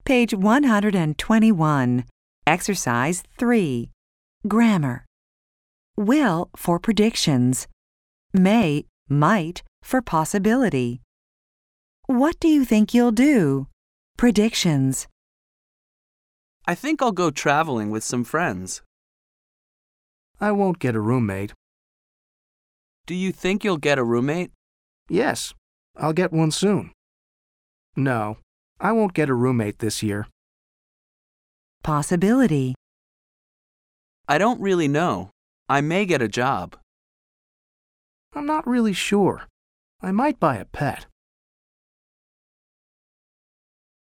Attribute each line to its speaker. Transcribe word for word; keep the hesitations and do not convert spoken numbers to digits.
Speaker 1: Page one hundred twenty-one. Exercise three. Grammar. Will for predictions. May, might for possibility. What do you think you'll do? Predictions.
Speaker 2: I think I'll go traveling with some friends.
Speaker 3: I won't get a roommate.
Speaker 2: Do you think you'll get a roommate?
Speaker 3: Yes, I'll get one soon. No, I won't get a roommate this year.
Speaker 1: Possibility.
Speaker 2: I don't really know. I may get a job.
Speaker 3: I'm not really sure. I might buy a pet.